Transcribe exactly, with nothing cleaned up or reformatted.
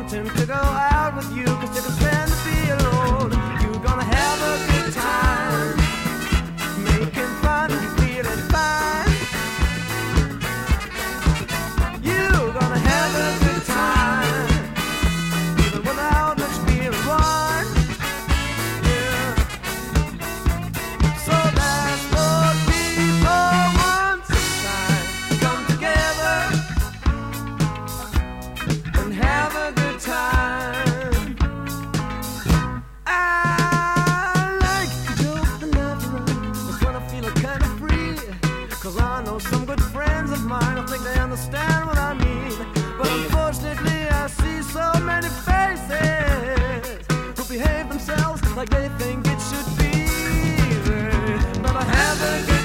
wanting to go out with you, cause you can stand to be alone. You're gonna have a good time, making fun and feeling fine. You're gonna have a good time, even without much beer and wine. Yeah. So that's what people want sometimes. Come together and have a good time. I like to go for the night around. That's when I feel kind of free. Cause I know some good friends of mine, I think they understand what I mean. But unfortunately I see so many faces who behave themselves like they think it should be. But I have a good